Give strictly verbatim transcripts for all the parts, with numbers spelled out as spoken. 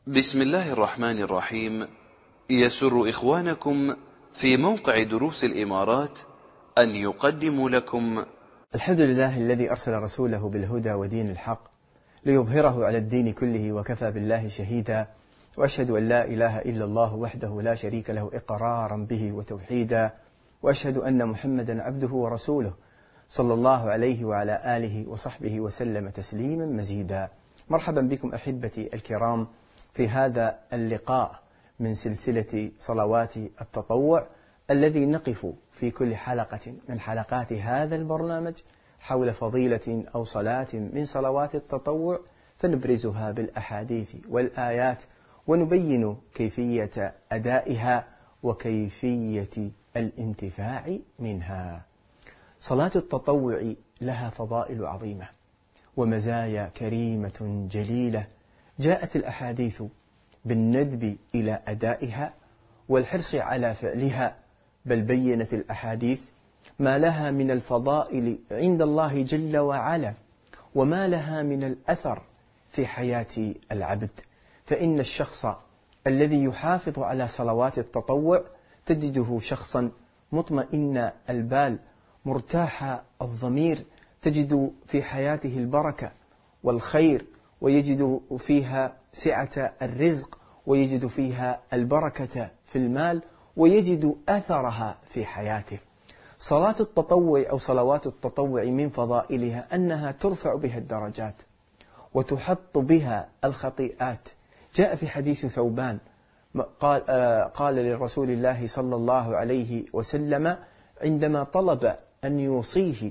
بسم الله الرحمن الرحيم. يسر إخوانكم في موقع دروس الإمارات أن يقدموا لكم الحمد لله الذي أرسل رسوله بالهدى ودين الحق ليظهره على الدين كله وكفى بالله شهيدا، وأشهد أن لا إله إلا الله وحده لا شريك له إقرارا به وتوحيدا، وأشهد أن محمدا عبده ورسوله صلى الله عليه وعلى آله وصحبه وسلم تسليما مزيدا. مرحبا بكم أحبتي الكرام في هذا اللقاء من سلسلة صلوات التطوع الذي نقف في كل حلقة من حلقات هذا البرنامج حول فضيلة أو صلاة من صلوات التطوع، فنبرزها بالأحاديث والآيات ونبين كيفية أدائها وكيفية الانتفاع منها. صلاة التطوع لها فضائل عظيمة ومزايا كريمة جليلة، جاءت الأحاديث بالندب إلى أدائها والحرص على فعلها، بل بينت الأحاديث ما لها من الفضائل عند الله جل وعلا وما لها من الأثر في حياة العبد. فإن الشخص الذي يحافظ على صلوات التطوع تجده شخصا مطمئن البال مرتاح الضمير، تجد في حياته البركة والخير، ويجد فيها سعة الرزق، ويجد فيها البركة في المال، ويجد أثرها في حياته. صلاة التطوع أو صلوات التطوع من فضائلها أنها ترفع بها الدرجات وتحط بها الخطيئات. جاء في حديث ثوبان قال, آه قال للرسول الله صلى الله عليه وسلم عندما طلب أن يوصيه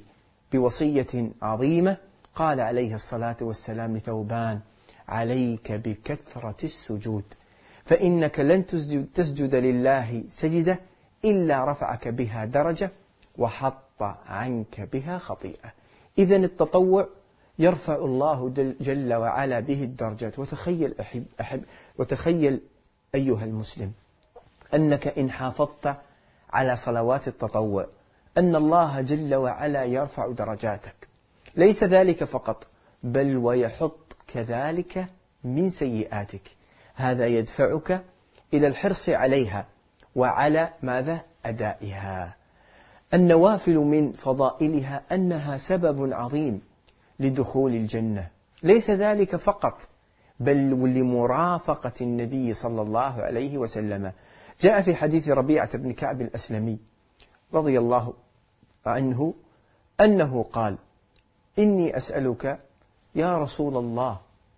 بوصية عظيمة، قال عليه الصلاة والسلام لثوبان: عليك بكثرة السجود، فإنك لن تسجد, تسجد لله سجدة إلا رفعك بها درجة وحط عنك بها خطيئة. إذن التطوع يرفع الله جل وعلا به الدرجات. وتخيل أحب أحب وتخيل أيها المسلم أنك إن حافظت على صلوات التطوع أن الله جل وعلا يرفع درجاتك. ليس ذلك فقط، بل ويحط كذلك من سيئاتك. هذا يدفعك إلى الحرص عليها وعلى ماذا؟ أدائها. النوافل من فضائلها أنها سبب عظيم لدخول الجنة. ليس ذلك فقط، بل لمرافقة النبي صلى الله عليه وسلم. جاء في حديث ربيعة بن كعب الأسلمي رضي الله عنه أنه قال: إني أسألك يا رسول الله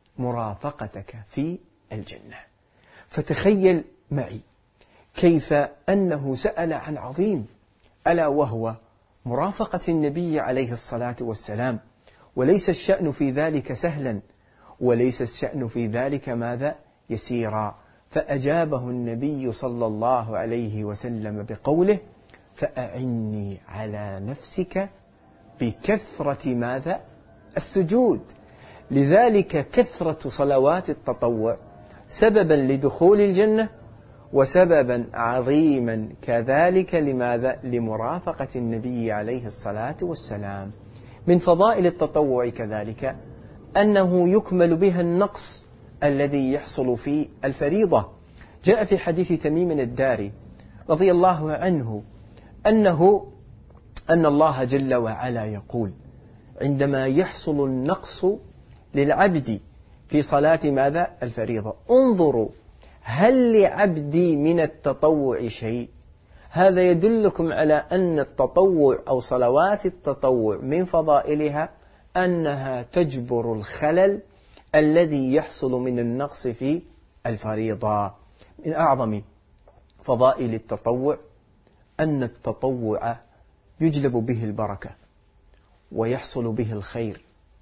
مرافقتك في الجنة. فتخيل معي كيف أنه سأل عن عظيم، ألا وهو مرافقة النبي عليه الصلاة والسلام. وليس الشأن في ذلك سهلا، وليس الشأن في ذلك ماذا؟ يسيرا. فأجابه النبي صلى الله عليه وسلم بقوله: فأعني على نفسك بكثرة ماذا؟ السجود. لذلك كثرة صلوات التطوع سببا لدخول الجنة، وسببا عظيما كذلك لماذا؟ لمرافقة النبي عليه الصلاة والسلام. من فضائل التطوع كذلك أنه يكمل بها النقص الذي يحصل في الفريضة. جاء في حديث تميم الداري رضي الله عنه أنه أن الله جل وعلا يقول عندما يحصل النقص للعبد في صلاة ماذا؟ الفريضة: انظروا هل لعبدي من التطوع شيء؟ هذا يدلكم على أن التطوع أو صلوات التطوع من فضائلها أنها تجبر الخلل الذي يحصل من النقص في الفريضة. من أعظم فضائل التطوع أن التطوع يجلب به البركة ويحصل به الخير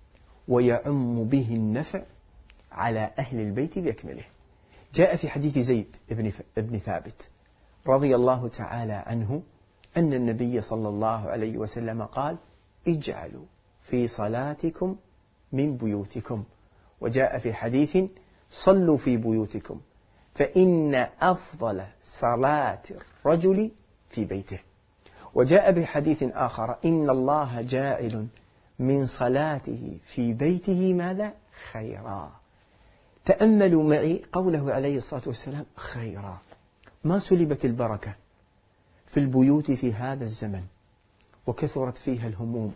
ويعم به النفع على أهل البيت بأكمله. جاء في حديث زيد بن ثابت رضي الله تعالى عنه أن النبي صلى الله عليه وسلم قال: اجعلوا في صلاتكم من بيوتكم. وجاء في حديث: صلوا في بيوتكم فإن أفضل صلاة الرجل في بيته. وجاء بحديث آخر: إن الله جاعل من صلاته في بيته ماذا؟ خيرا. تأملوا معي قوله عليه الصلاة والسلام خيرا. ما سلبت البركة في البيوت في هذا الزمن، وكثرت فيها الهموم،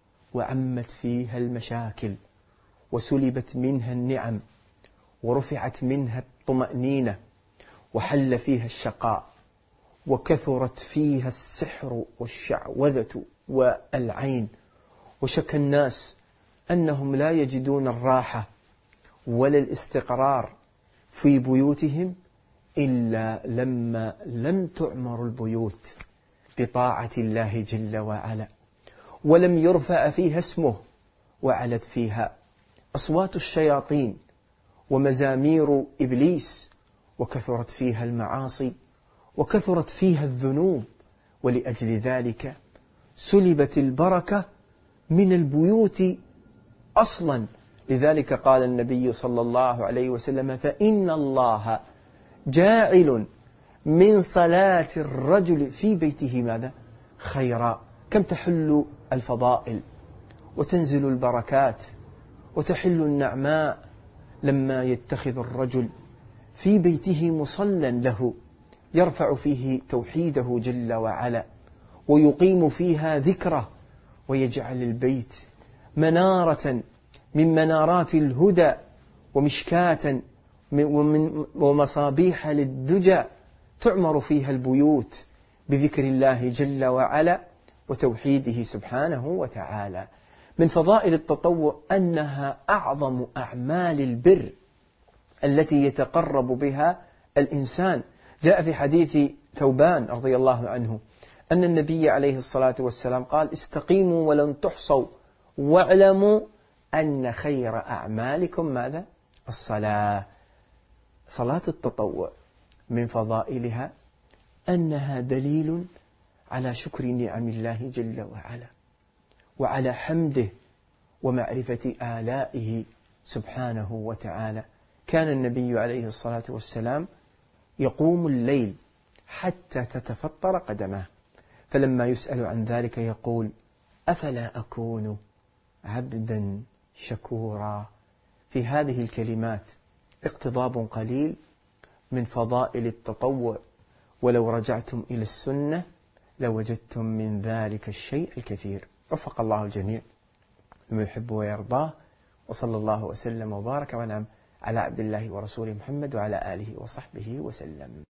وعمت فيها المشاكل، وسلبت منها النعم، ورفعت منها الطمأنينة، وحل فيها الشقاء، وكثرت فيها السحر والشعوذة والعين، وشك الناس أنهم لا يجدون الراحة ولا الاستقرار في بيوتهم إلا لما لم تعمر البيوت بطاعة الله جل وعلا، ولم يرفع فيها اسمه، وعلت فيها أصوات الشياطين ومزامير إبليس، وكثرت فيها المعاصي، وكثرت فيها الذنوب. ولأجل ذلك سلبت البركة من البيوت أصلا. لذلك قال النبي صلى الله عليه وسلم: فإن الله جاعل من صلاة الرجل في بيته ماذا؟ خيرا. كم تحل الفضائل وتنزل البركات وتحل النعماء لما يتخذ الرجل في بيته مصلى له يرفع فيه توحيده جل وعلا، ويقيم فيها ذكره، ويجعل البيت منارة من منارات الهدى، ومشكاة ومن ومصابيح للدجى، تعمر فيها البيوت بذكر الله جل وعلا وتوحيده سبحانه وتعالى. من فضائل التطوع أنها أعظم أعمال البر التي يتقرب بها الإنسان. جاء في حديث ثوبان رضي الله عنه أن النبي عليه الصلاة والسلام قال: استقيموا ولن تحصوا، واعلموا أن خير أعمالكم ماذا؟ الصلاة. صلاة التطوع من فضائلها أنها دليل على شكر نعم الله جل وعلا، وعلى حمده ومعرفة آلائه سبحانه وتعالى. كان النبي عليه الصلاة والسلام يقوم الليل حتى تتفطر قدماه، فلما يسأل عن ذلك يقول: أفلا أكون عبدا شكورا. في هذه الكلمات اقتضاب قليل من فضائل التطوع، ولو رجعتم إلى السنة لوجدتم من ذلك الشيء الكثير. وفق الله الجميع لما يحب ويرضاه، وصلى الله وسلم وبارك ونعم على عبد الله ورسوله محمد وعلى آله وصحبه وسلم.